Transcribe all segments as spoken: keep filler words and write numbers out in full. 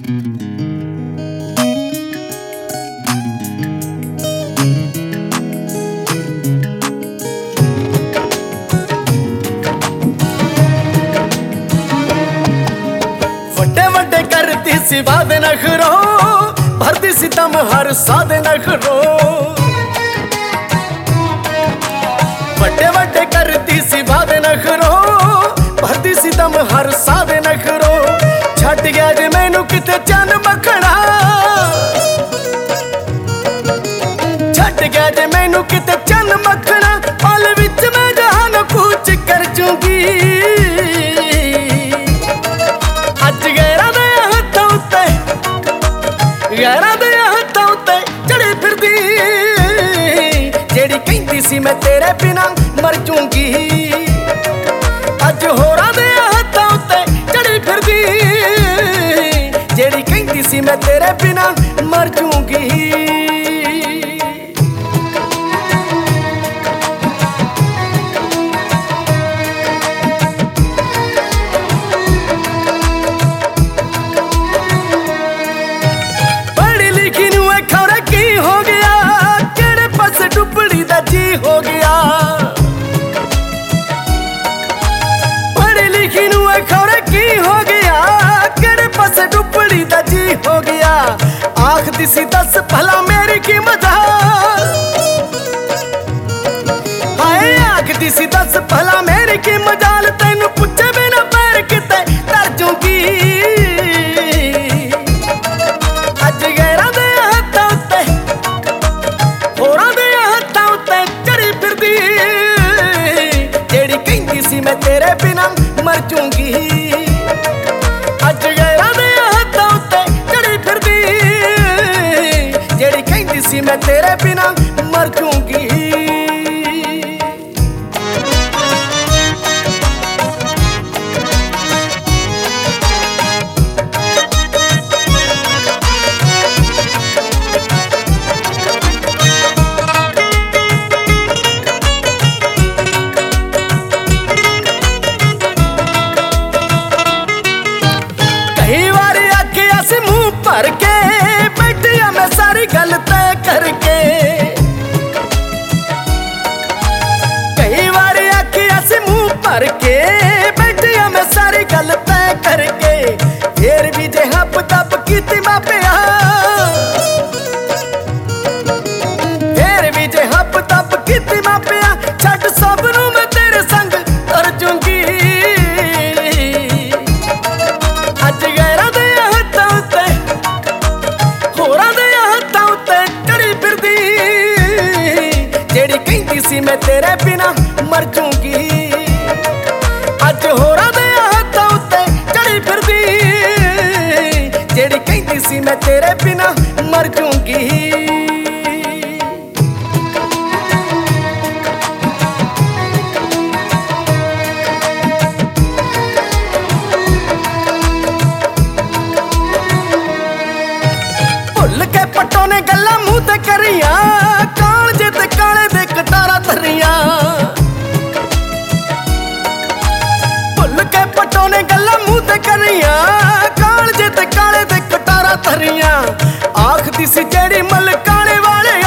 सी वादे नखरो भरती सितम हर सादे नखरो बड़े बड़े करती सी वादे नखरो भरती सितम हर सादे नखरो छट गया जे मैनू किते चन मखना छट गया जे मैनू किते चन मखना पल विच मैं जहान कूच कर चूंगी यारा दे हत्थां उत्ते चढ़ी फिरदी जेड़ी कहंदी सी मैं तेरे बिना मर जूंगी अज होरां दे हत्थां उत्ते चढ़ी फिरदी जेड़ी कहंदी सी मैं तेरे बिना मर जूंगी। हो गया पढ़ी लिखी नू खौरे की हो गया केड़े पासे डुबड़ी दा जी हो गया आखदी सी दस भला मेरी की मजाल हाय आखदी सी दस भला मेरी की मजाल तैनू पुछे बिना पैर किते तर जूंगी अज गैरां दे हत्थां उत्ते होरां दे हत्थां उत्ते जेड़ी कहंदी सी मैं तेरे बिना मर जूंगी अज गैरां दे हत्थां उत्ते चढ़ी फिरदी जेड़ी कहंदी सी मैं तेरे बिना मर जूंगी। भर के बैठिया मैं सारी गल तय करके कई बार आखिया सी मुंह भर के बैठिया मैं सारी गल तय करके फिर भी जे हप तप कीती मापिया फिर भी जे हप तप कीती मापिया छड्ड सब नू मैं तेरे संग तर जूंगी अज गैरां दे हत्थां उत्ते होरां दे हत्थां उत्ते चढ़ी फिरदी जेड़ी कहंदी सी मैं तेरे बिना मर जूंगी अज होरां दे हत्थां उत्ते चढ़ी फिरदी जेड़ी कहंदी सी मैं तेरे बिना मर जूंगी। पट्टो ने गल्लां मूंह ते करियां कालजे ते काले दे कटारा धरियां भुल के पट्टो ने गल्लां मूंह ते करियां कालजे ते काले दे कटारा धरियां आखदी सी जेड़ी मलकाने वाले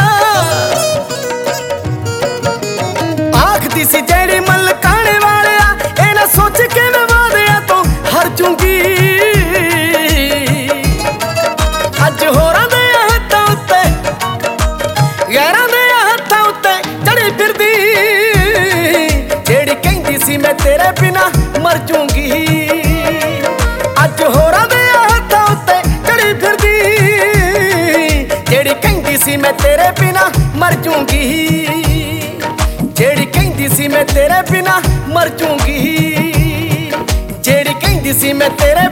आखदी सी जेड़ी मलकाने वाले ए ना सोच के मैं वादियां तो हर जूंगी अज होरां दे हत्थां उत्ते यारां दे हत्थां उत्ते चढ़ी फिरदी जेड़ी कहंदी सी मैं तेरे बिना मर जूंगी अज होरां दे हत्थां उत्ते चढ़ी फिरदी जेड़ी कहंदी सी मैं तेरे बिना मर जूंगी जेड़ी कहंदी सी मैं तेरे बिना मर जूंगी जेड़ी कहंदी सी मैं तेरे